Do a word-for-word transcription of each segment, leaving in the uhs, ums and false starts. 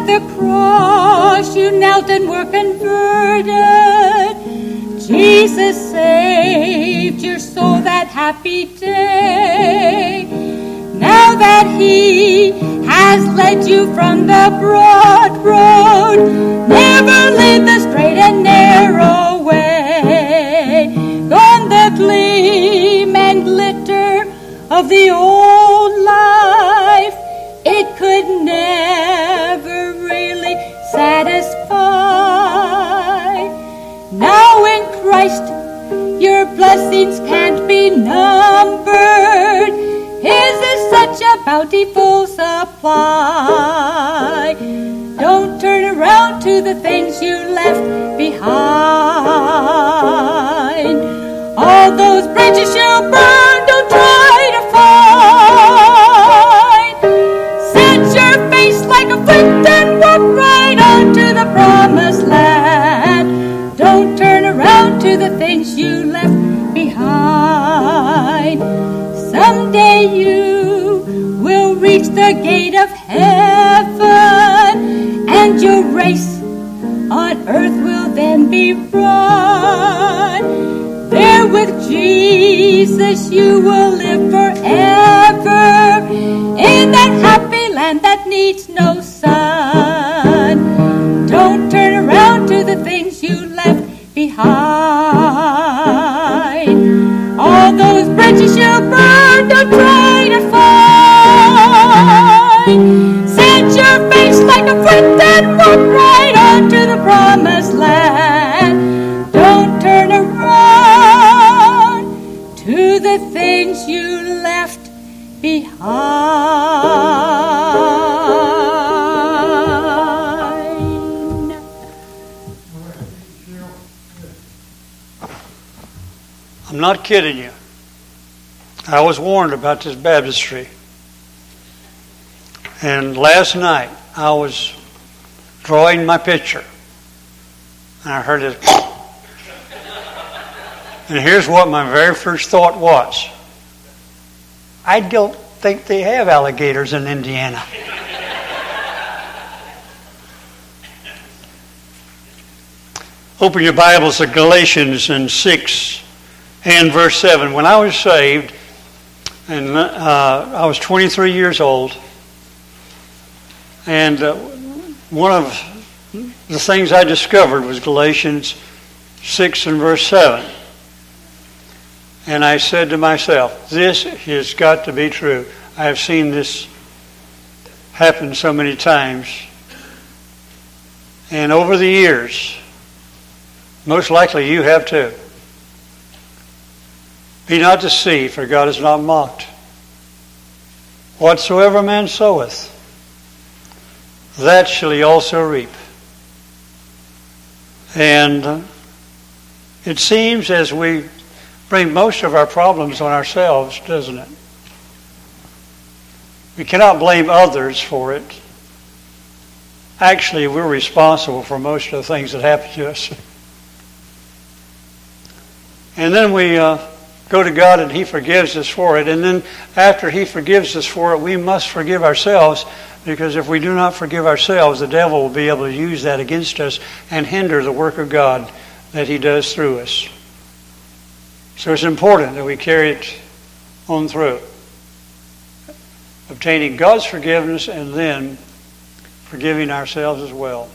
the cross you knelt and were converted. Jesus saved your soul that happy day. Now that he has led you from the broad road, never leave the straight and narrow way. Gone the gleam and glitter of the old life, it could never really satisfy. Now in Christ your blessings can't be numbered. His is such a bountiful supply. Don't turn around to the things you left behind. All those bridges you burned, don't try to find. Set your face like a flint and walk right on to the promised land. Don't turn around to the things you left behind. Someday you will reach the gate of heaven, and your race on earth will then be run. There with Jesus you will live forever, in that happy land that needs no sun. Don't turn around to the things you left behind. All those bridges you burned, don't try to find. Set your face like a flint and walk right on to the promised land. Don't turn around to the things you left behind. I'm not kidding you. I was warned about this baptistry. And last night I was drawing my picture. And I heard it. And here's what my very first thought was. I don't think they have alligators in Indiana. Open your Bibles to Galatians in six and verse seven. When I was saved, and uh, I was twenty-three years old, and uh, one of the things I discovered was Galatians six and verse seven. And I said to myself, this has got to be true. I have seen this happen so many times. And over the years, most likely you have too. Be not deceived, for God is not mocked. Whatsoever man soweth, that shall he also reap. And it seems as we bring most of our problems on ourselves, doesn't it? We cannot blame others for it. Actually, we're responsible for most of the things that happen to us. And then we uh, go to God and He forgives us for it. And then after He forgives us for it, we must forgive ourselves, because if we do not forgive ourselves, the devil will be able to use that against us and hinder the work of God that He does through us. So it's important that we carry it on through. Obtaining God's forgiveness and then forgiving ourselves as well.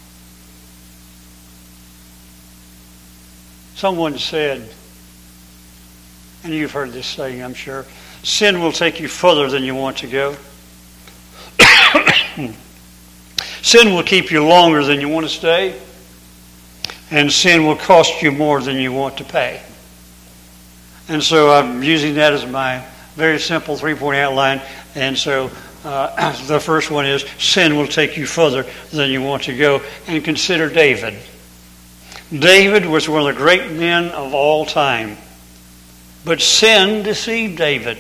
Someone said, and you've heard this saying, I'm sure, sin will take you further than you want to go. Sin will keep you longer than you want to stay. And sin will cost you more than you want to pay. And so I'm using that as my very simple three-point outline. And so uh, the first one is, sin will take you further than you want to go. And consider David. David was one of the great men of all time. But sin deceived David.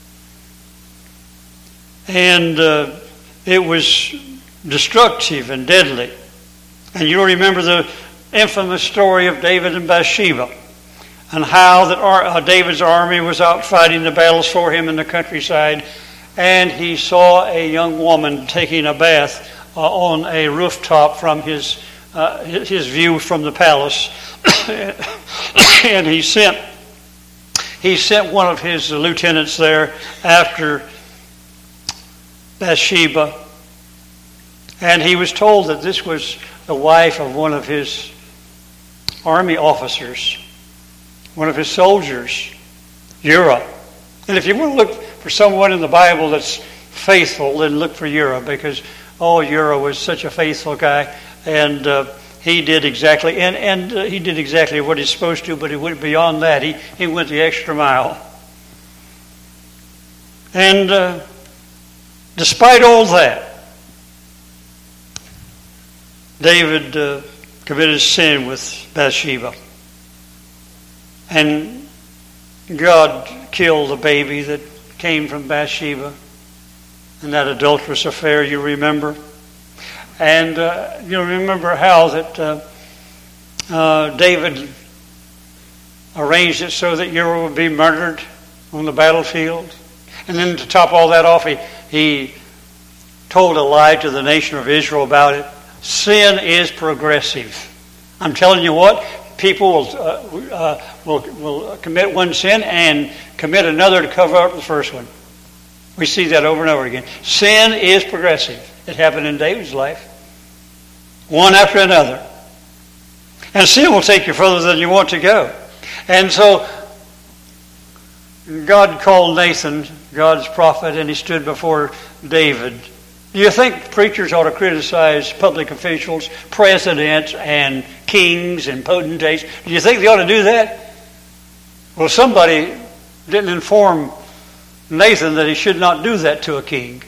And uh, it was destructive and deadly. And you'll remember the infamous story of David and Bathsheba, and how that uh, David's army was out fighting the battles for him in the countryside, and he saw a young woman taking a bath uh, on a rooftop from his uh, his view from the palace, and he sent he sent one of his lieutenants there after Bathsheba, and he was told that this was the wife of one of his army officers, one of his soldiers, Uriah. And if you want to look for someone in the Bible that's faithful, then look for Uriah, because, oh, Uriah was such a faithful guy, and uh, he did exactly, and, and uh, he did exactly what he's supposed to, but he went beyond that. He, he went the extra mile. And uh, despite all that, David uh, committed sin with Bathsheba. And God killed the baby that came from Bathsheba in that adulterous affair, you remember. And uh, you remember how that uh, uh, David arranged it so that Uriah would be murdered on the battlefield. And then to top all that off, he, he told a lie to the nation of Israel about it. Sin is progressive. I'm telling you what, people will, uh, uh, will, will commit one sin and commit another to cover up the first one. We see that over and over again. Sin is progressive. It happened in David's life. One after another. And sin will take you further than you want to go. And so God called Nathan, God's prophet, and he stood before David. Do you think preachers ought to criticize public officials, presidents, and kings and potentates? Do you think they ought to do that? Well, somebody didn't inform Nathan that he should not do that to a king.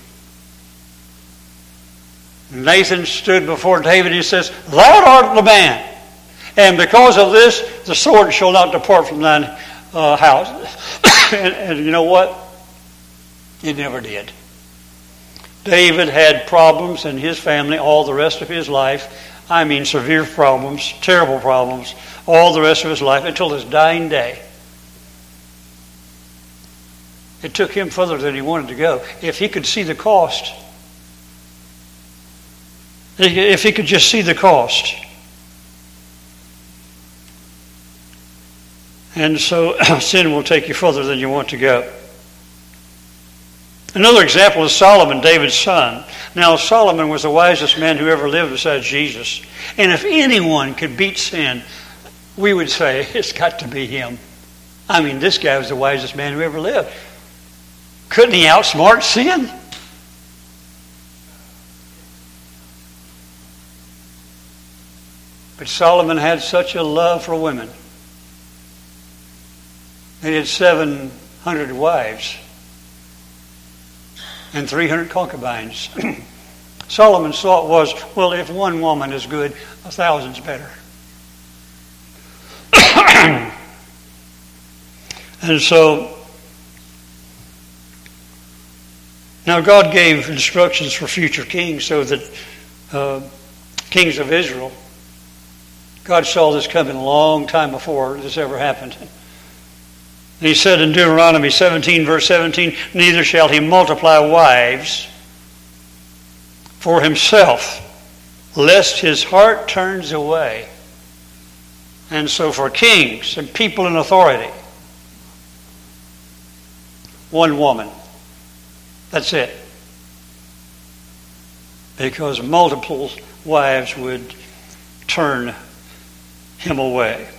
Nathan stood before David. He says, "Thou art the man, and because of this, the sword shall not depart from thine uh, house." and, and you know what? It never did. David had problems in his family all the rest of his life. I mean, severe problems, terrible problems, all the rest of his life until his dying day. It took him further than he wanted to go. If he could see the cost, if he could just see the cost. And so sin will take you further than you want to go. Another example is Solomon, David's son. Now, Solomon was the wisest man who ever lived besides Jesus. And if anyone could beat sin, we would say it's got to be him. I mean, this guy was the wisest man who ever lived. Couldn't he outsmart sin? But Solomon had such a love for women. He had seven hundred wives and three hundred concubines. Solomon's thought was, well, if one woman is good, a thousand's better. And so, now God gave instructions for future kings so that uh, kings of Israel, God saw this coming a long time before this ever happened. He said in Deuteronomy seventeen, verse seventeen, "Neither shall he multiply wives for himself, lest his heart turns away." And so for kings and people in authority, one woman. That's it. Because multiple wives would turn him away.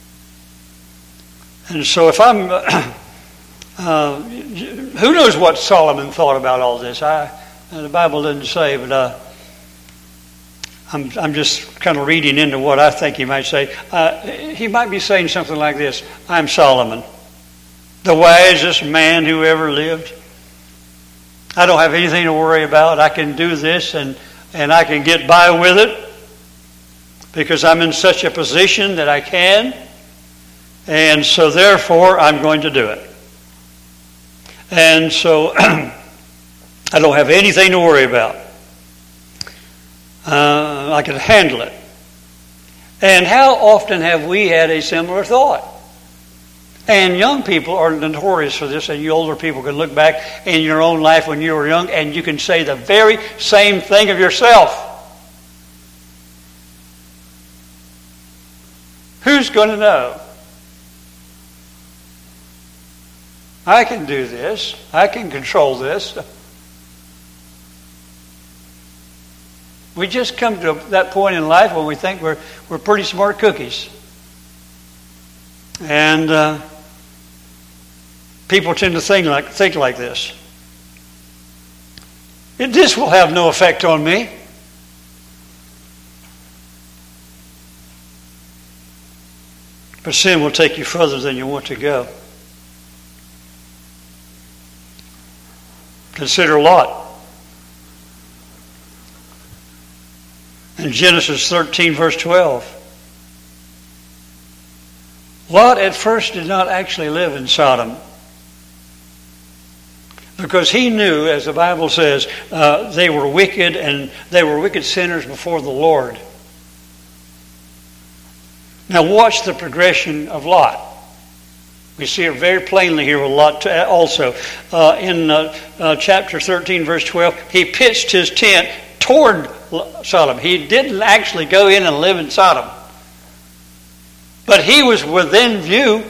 And so if I'm, uh, uh, who knows what Solomon thought about all this? I, the Bible didn't say, but uh, I'm, I'm just kind of reading into what I think he might say. Uh, he might be saying something like this: "I'm Solomon, the wisest man who ever lived. I don't have anything to worry about. I can do this and, and I can get by with it because I'm in such a position that I can. And so therefore, I'm going to do it. And so I don't have anything to worry about. Uh, I can handle it." And how often have we had a similar thought? And young people are notorious for this, and you older people can look back in your own life when you were young, and you can say the very same thing of yourself. Who's going to know? I can do this. I can control this. We just come to that point in life when we think we're we're pretty smart cookies. And uh, people tend to think like, think like this. It, this will have no effect on me. But sin will take you further than you want to go. Consider Lot. In Genesis thirteen, verse twelve. Lot at first did not actually live in Sodom, because he knew, as the Bible says, uh, they were wicked and they were wicked sinners before the Lord. Now watch the progression of Lot. We see it very plainly here with Lot also. Uh, in uh, uh, chapter thirteen, verse twelve, he pitched his tent toward Sodom. He didn't actually go in and live in Sodom. But he was within view.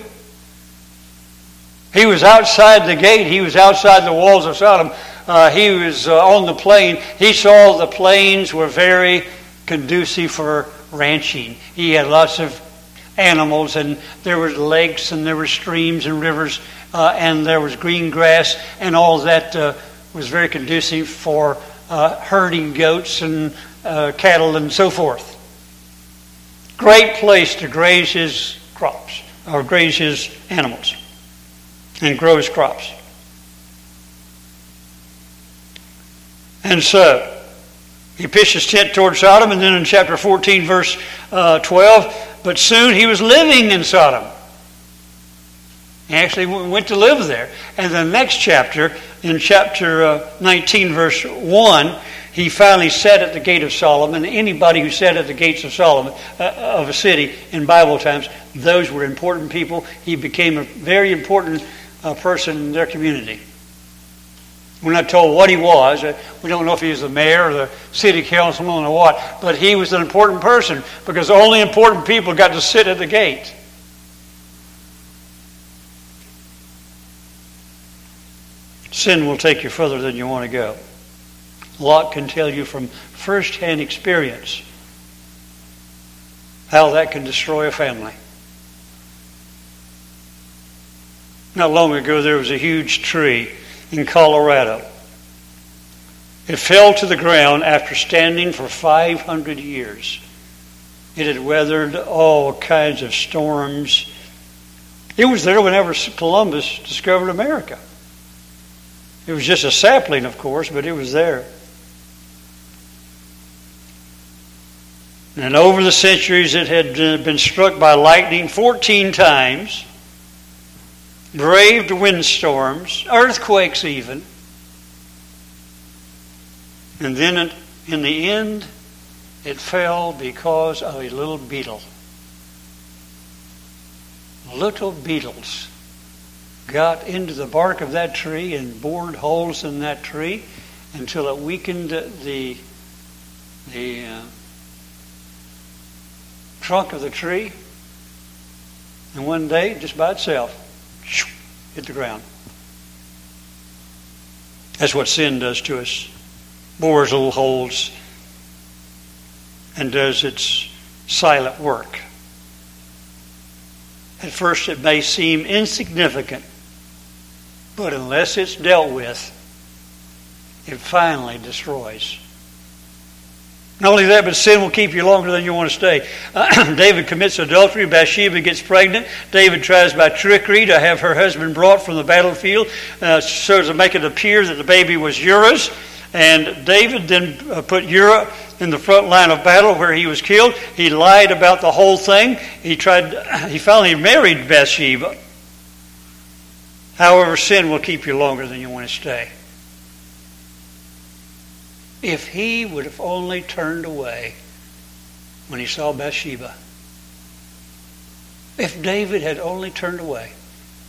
He was outside the gate. He was outside the walls of Sodom. Uh, he was uh, on the plain. He saw the plains were very conducive for ranching. He had lots of animals, and there were lakes, and there were streams and rivers, uh, and there was green grass, and all that uh, was very conducive for uh, herding goats and uh, cattle and so forth. Great place to graze his crops, or graze his animals, and grow his crops. And so, he pitched his tent toward Sodom, and then in chapter fourteen, verse uh, twelve, but soon he was living in Sodom. He actually went to live there. And the next chapter, in chapter uh, nineteen, verse one, he finally sat at the gate of Solomon. Anybody who sat at the gates of Solomon, uh, of a city in Bible times, those were important people. He became a very important uh, person in their community. We're not told what he was. We don't know if he was the mayor or the city councilman or what, but he was an important person because only important people got to sit at the gate. Sin will take you further than you want to go. Lot can tell you from first-hand experience how that can destroy a family. Not long ago, there was a huge tree in Colorado. It fell to the ground after standing for five hundred years. It had weathered all kinds of storms. It was there whenever Columbus discovered America. It was just a sapling, of course, but it was there. And over the centuries, it had been struck by lightning fourteen times, braved windstorms, earthquakes even. And then it, in the end, it fell because of a little beetle. Little beetles got into the bark of that tree and bored holes in that tree until it weakened the, the uh, trunk of the tree. And one day, just by itself, hit the ground. That's what sin does to us. Bores little holes and does its silent work. At first it may seem insignificant, but unless it's dealt with, it finally destroys. Not only that, but sin will keep you longer than you want to stay. Uh, David commits adultery. Bathsheba gets pregnant. David tries by trickery to have her husband brought from the battlefield uh, so as to make it appear that the baby was Uriah's. And David then uh, put Uriah in the front line of battle where he was killed. He lied about the whole thing. He tried. He finally married Bathsheba. However, sin will keep you longer than you want to stay. If he would have only turned away when he saw Bathsheba. If David had only turned away.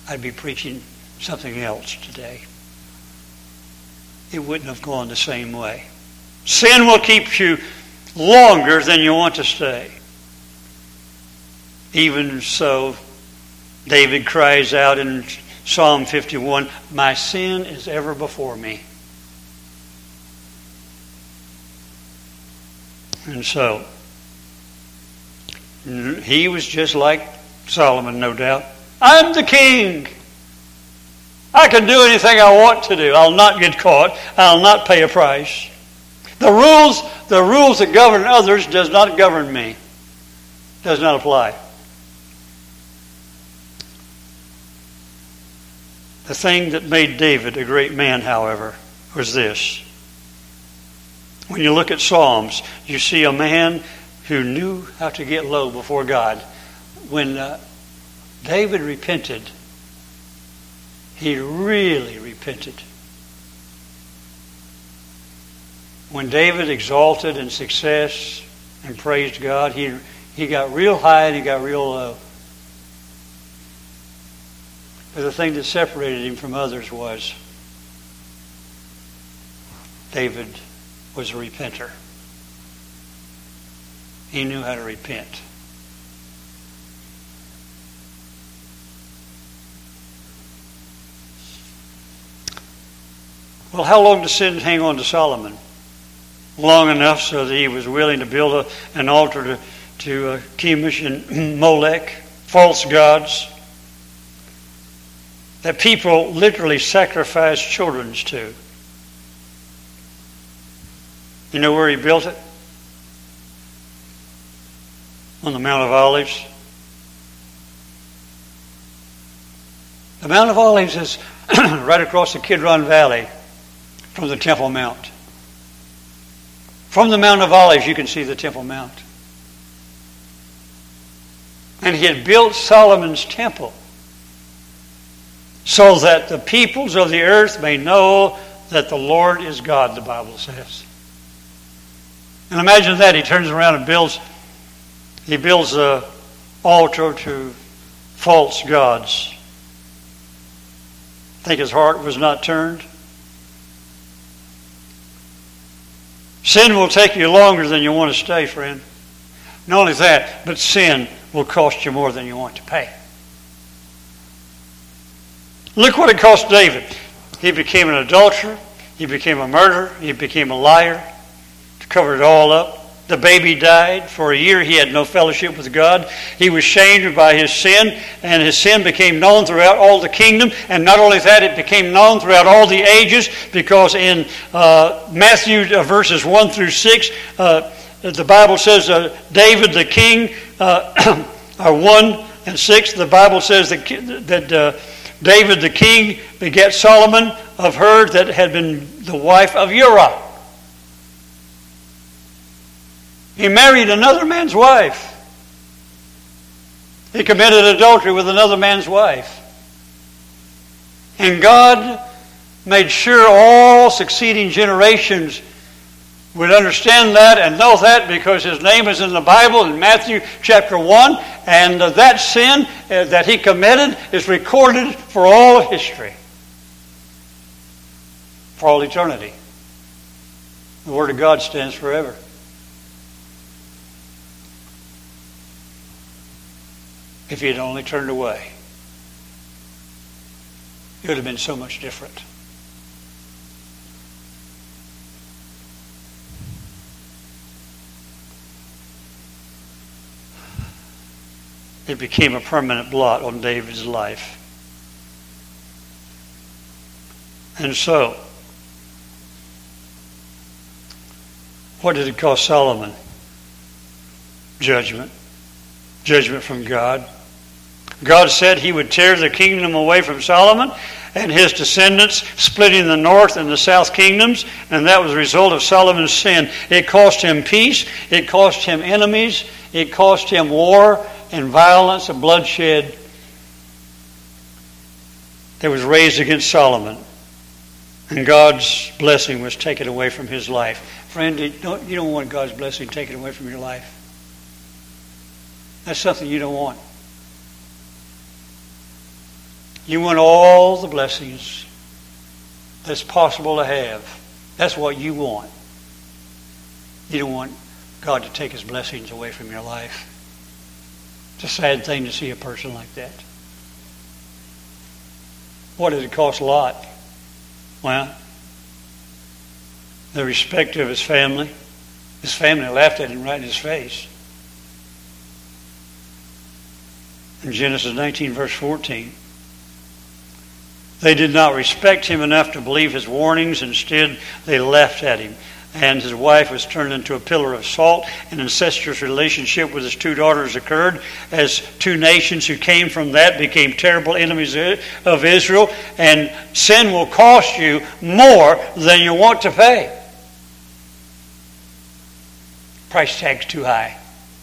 I'd be preaching something else today. It wouldn't have gone the same way. Sin will keep you longer than you want to stay. Even so, David cries out in Psalm fifty-one, my sin is ever before me. And so, he was just like Solomon, no doubt. I'm the king. I can do anything I want to do. I'll not get caught. I'll not pay a price. The rules, the rules that govern others does not govern me. Does not apply. The thing that made David a great man, however, was this. When you look at Psalms, you see a man who knew how to get low before God. When uh, David repented, he really repented. When David exalted in success and praised God, he, he got real high and he got real low. But the thing that separated him from others was David was a repenter. He knew how to repent. Well, how long did sin hang on to Solomon? Long enough so that he was willing to build a, an altar to, to uh, Chemosh and Molech, false gods, that people literally sacrificed children to. You know where he built it? On the Mount of Olives. The Mount of Olives is right across the Kidron Valley from the Temple Mount. From the Mount of Olives, you can see the Temple Mount. And he had built Solomon's temple so that the peoples of the earth may know that the Lord is God, the Bible says. And imagine that. He turns around and builds, he builds an altar to false gods. Think his heart was not turned? Sin will take you longer than you want to stay, friend. Not only that, but sin will cost you more than you want to pay. Look what it cost David. He became an adulterer. He became a murderer. He became a liar. To cover it all up. The baby died. For a year he had no fellowship with God. He was shamed by his sin, and his sin became known throughout all the kingdom. And not only that, it became known throughout all the ages, because in uh, Matthew uh, verses one through six, uh, the Bible says uh, David the king, uh, are one and six, the Bible says that, that uh, David the king begat Solomon of her that had been the wife of Uriah. He married another man's wife. He committed adultery with another man's wife. And God made sure all succeeding generations would understand that and know that, because his name is in the Bible in Matthew chapter one, and uh, that sin uh, that he committed is recorded for all of history, for all eternity. The Word of God stands forever. If he had only turned away, it would have been so much different. It became a permanent blot on David's life. And so, what did it cost Solomon? Judgment. Judgment from God. God said he would tear the kingdom away from Solomon and his descendants, splitting the north and the south kingdoms, and that was a result of Solomon's sin. It cost him peace, it cost him enemies, it cost him war and violence and bloodshed that was raised against Solomon. And God's blessing was taken away from his life. Friend, you don't, you don't want God's blessing taken away from your life. That's something you don't want. You want all the blessings that's possible to have. That's what you want. You don't want God to take His blessings away from your life. It's a sad thing to see a person like that. What did it cost Lot? Well, the respect of his family. His family laughed at him right in his face. In Genesis nineteen, verse fourteen, they did not respect him enough to believe his warnings. Instead, they laughed at him. And his wife was turned into a pillar of salt. An incestuous relationship with his two daughters occurred as two nations who came from that became terrible enemies of Israel. And sin will cost you more than you want to pay. Price tag's too high.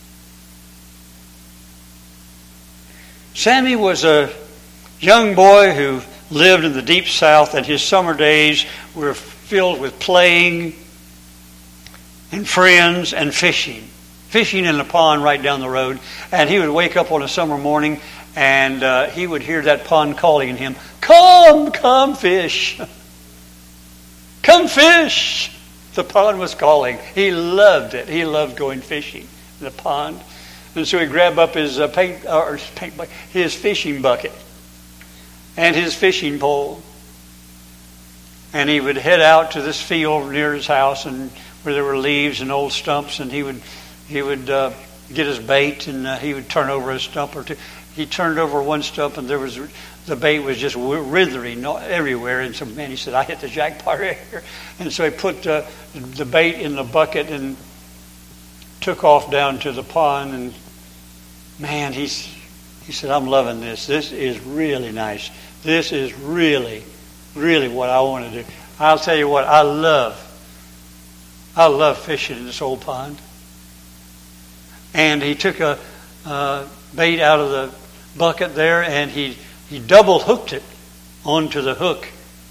Sammy was a young boy who lived in the deep south, and his summer days were filled with playing and friends and fishing. Fishing in the pond right down the road. And he would wake up on a summer morning and uh, he would hear that pond calling him, "Come, come fish. Come fish." The pond was calling. He loved it. He loved going fishing in the pond. And so he'd grab up his uh, paint, or his, paint, his fishing bucket and his fishing pole. And he would head out to this field near his house, and where there were leaves and old stumps, and he would he would uh, get his bait, and uh, he would turn over a stump or two. He turned over one stump, and there was the bait was just withering everywhere. And so, man, he said, "I hit the jackpot right here." And so he put uh, the bait in the bucket and took off down to the pond. And man, he's he said, "I'm loving this. This is really nice. This is really, really what I want to do." I'll tell you what, I love. I love fishing in this old pond. And he took a uh, bait out of the bucket there, and he, he double hooked it onto the hook.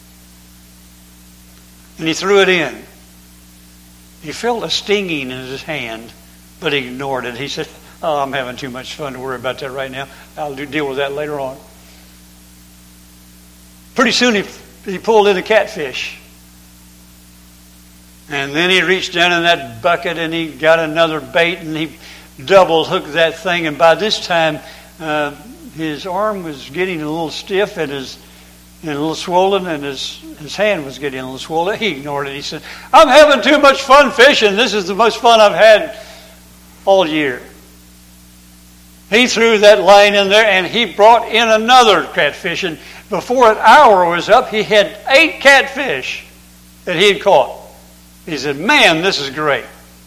And he threw it in. He felt a stinging in his hand, but he ignored it. He said, "Oh, I'm having too much fun to worry about that right now. I'll do, deal with that later on." Pretty soon he, he pulled in a catfish. And then he reached down in that bucket and he got another bait and he double hooked that thing. And by this time, uh, his arm was getting a little stiff and his and a little swollen, and his, his hand was getting a little swollen. He ignored it. He said, "I'm having too much fun fishing. This is the most fun I've had all year." He threw that line in there and he brought in another catfish. And before an hour was up, he had eight catfish that he had caught. He said, "Man, this is great."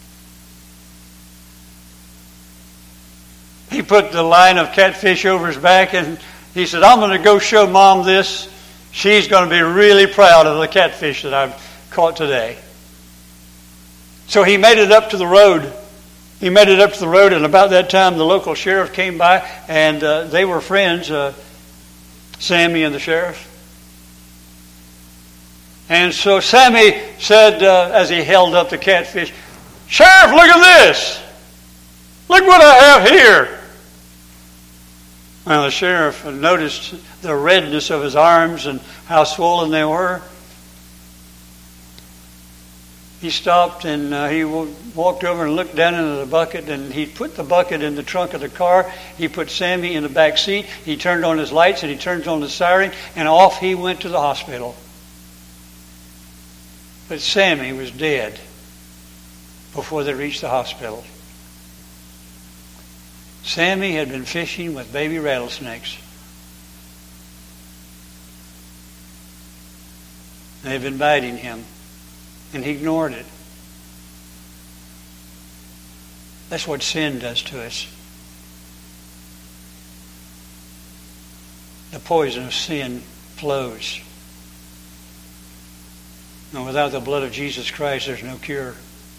He put the line of catfish over his back and he said, "I'm going to go show Mom this. She's going to be really proud of the catfish that I've caught today." So he made it up to the road. He made it up to the road, and about that time the local sheriff came by, and uh, they were friends, uh, Sammy and the sheriff. And so Sammy said, uh, as he held up the catfish, "Sheriff, look at this. Look what I have here." Well, the sheriff noticed the redness of his arms and how swollen they were. He stopped and uh, he walked over and looked down into the bucket, and he put the bucket in the trunk of the car. He put Sammy in the back seat. He turned on his lights and he turned on the siren, and off he went to the hospital. But Sammy was dead before they reached the hospital. Sammy had been fishing with baby rattlesnakes. They had been biting him, and he ignored it. That's what sin does to us. The poison of sin flows. And without the blood of Jesus Christ, there's no cure.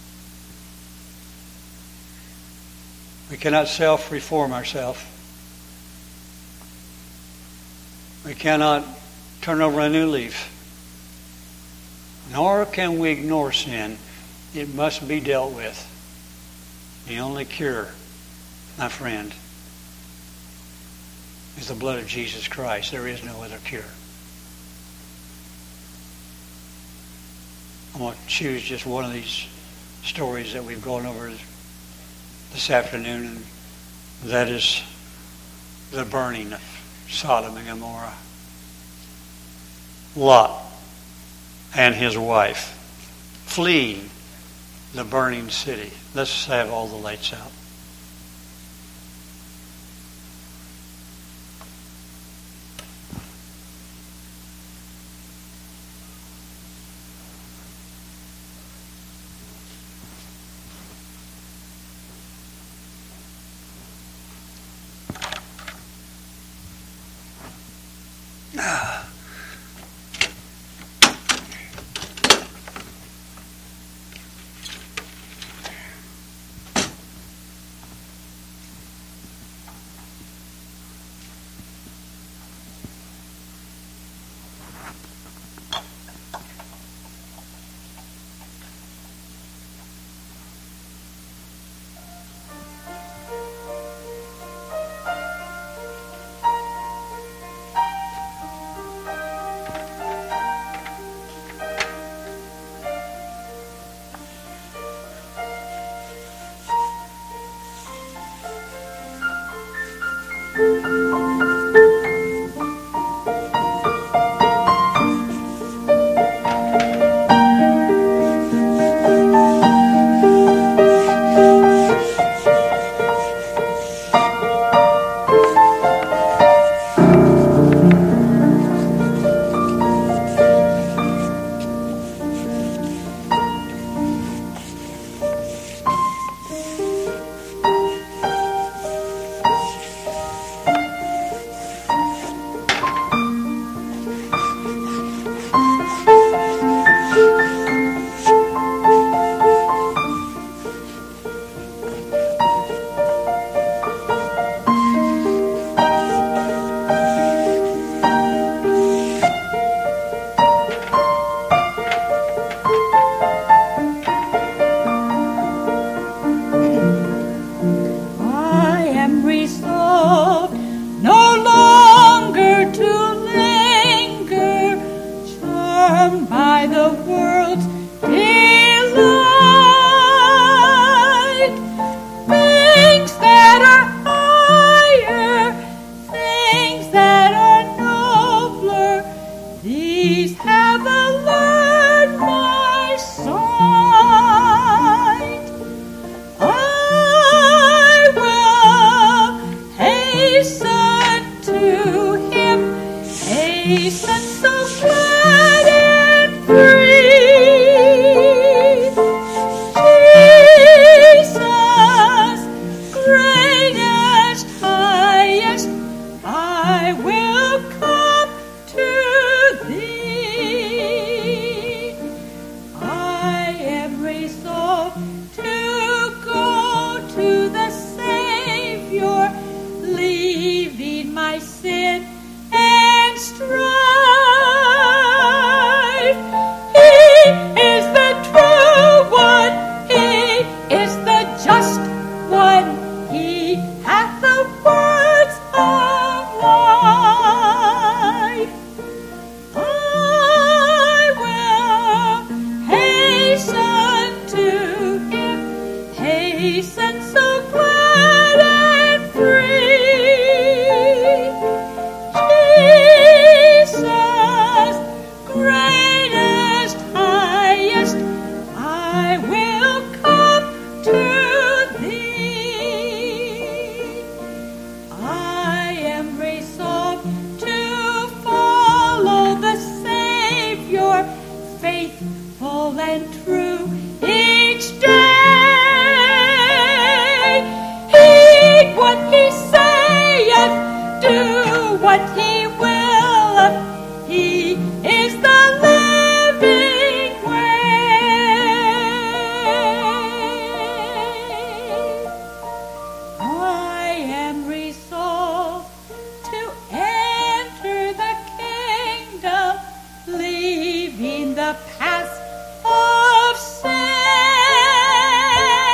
We cannot self-reform ourselves. We cannot turn over a new leaf. Nor can we ignore sin. It must be dealt with. The only cure, my friend, is the blood of Jesus Christ. There is no other cure. I want to choose just one of these stories that we've gone over this afternoon, and that is the burning of Sodom and Gomorrah. Lot and his wife fleeing the burning city. Let's have all the lights out.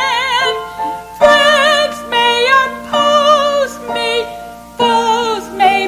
Friends may oppose me, foes may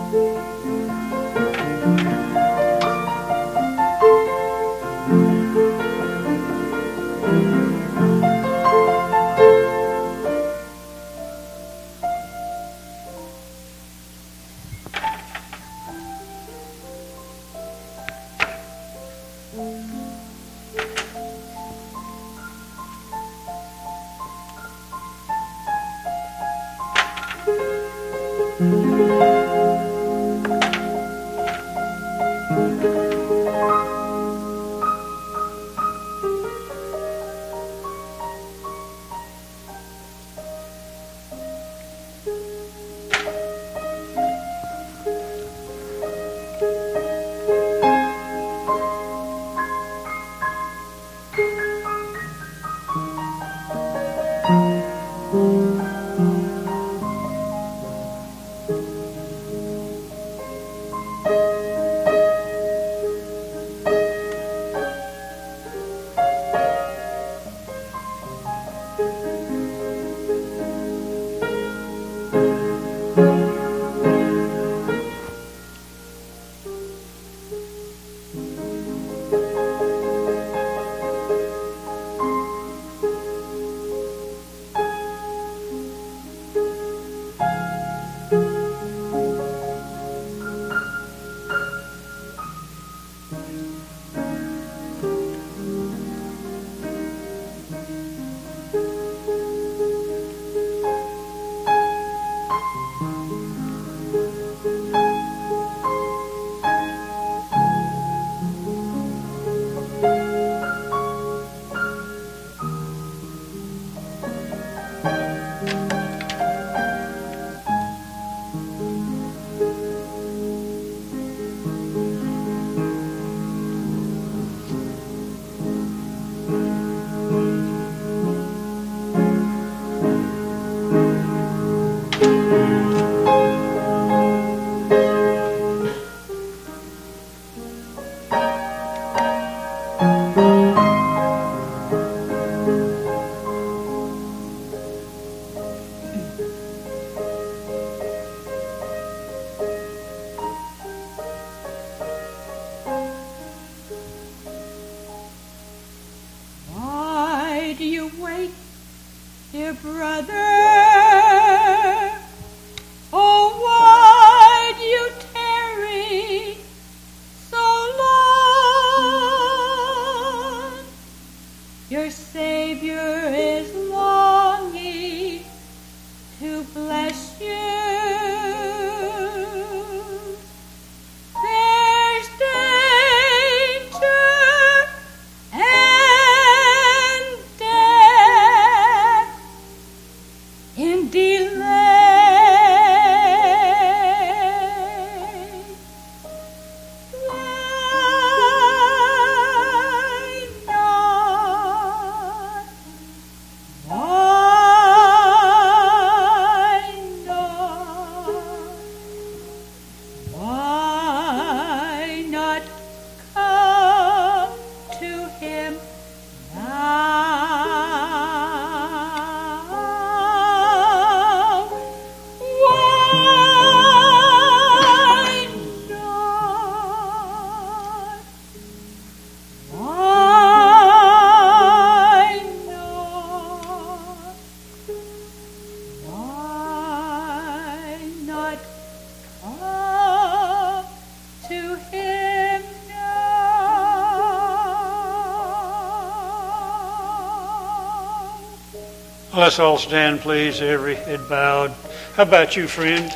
Let's all stand, please, every head bowed. How about you, friend?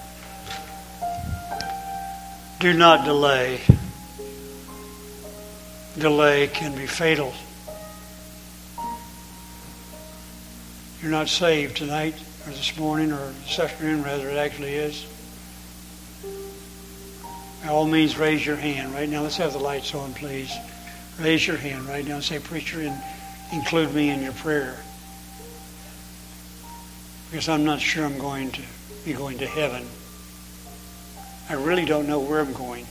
Do not delay. Delay can be fatal. You're not saved tonight, or this morning, or this afternoon, rather, it actually is. By all means, raise your hand right now. Let's have the lights on, please. Raise your hand right now and say, Preacher, and include me in your prayer. Because I'm not sure I'm going to be going to heaven. I really don't know where I'm going.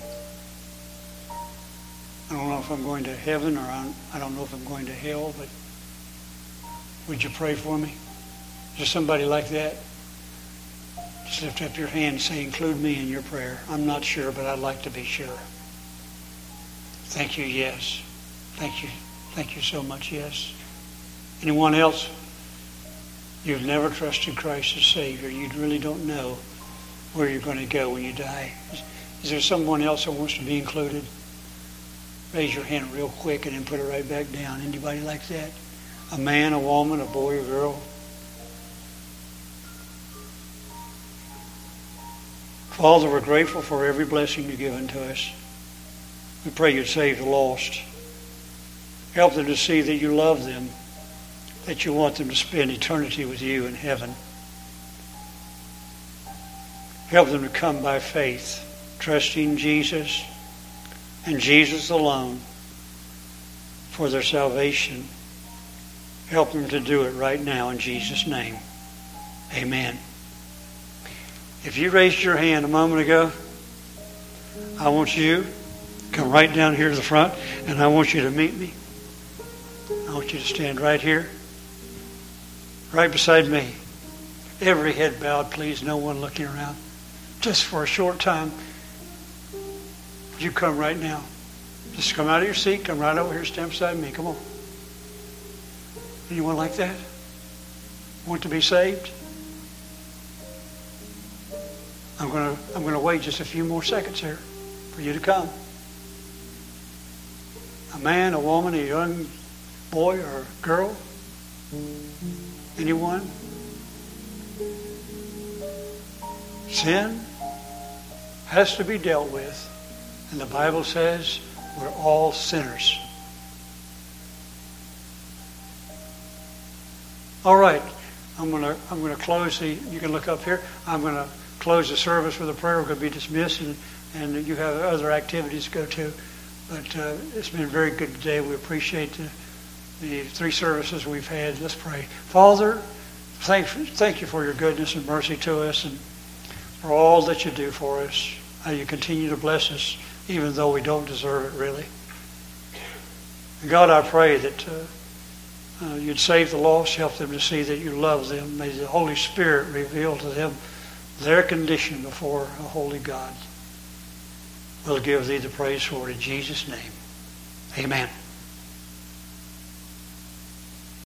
I don't know if I'm going to heaven or I don't know if I'm going to hell, but would you pray for me? Is there somebody like that? Just lift up your hand and say, include me in your prayer. I'm not sure, but I'd like to be sure. Thank you, yes. Thank you. Thank you so much, yes. Anyone else? You've never trusted Christ as Savior. You really don't know where you're going to go when you die. Is, is there someone else that wants to be included? Raise your hand real quick and then put it right back down. Anybody like that? A man, a woman, a boy, a girl? Father, we're grateful for every blessing you've given to us. We pray you'd save the lost. Help them to see that you love them, that you want them to spend eternity with you in heaven. Help them to come by faith, trusting Jesus and Jesus alone for their salvation. Help them to do it right now in Jesus' name. Amen. If you raised your hand a moment ago, I want you to come right down here to the front, and I want you to meet me. I want you to stand right here, right beside me. Every head bowed, please, no one looking around. Just for a short time. You come right now. Just come out of your seat, come right over here, stand beside me. Come on. Anyone like that? Want to be saved? I'm going to I'm going to wait just a few more seconds here for you to come. A man, a woman, a young boy or girl? Anyone? Sin has to be dealt with. And the Bible says we're all sinners. All right. I'm going to I'm going to close the, you can look up here. I'm going to close the service with a prayer. We're going to be dismissed, and, and you have other activities to go to. But uh, it's been very good today. We appreciate the, the three services we've had. Let's pray. Father, thank, thank you for your goodness and mercy to us and for all that you do for us. How you continue to bless us even though we don't deserve it really. And God, I pray that uh, uh, you'd save the lost, help them to see that you love them. May the Holy Spirit reveal to them their condition before a holy God. We'll give thee the praise for it in Jesus' name. Amen.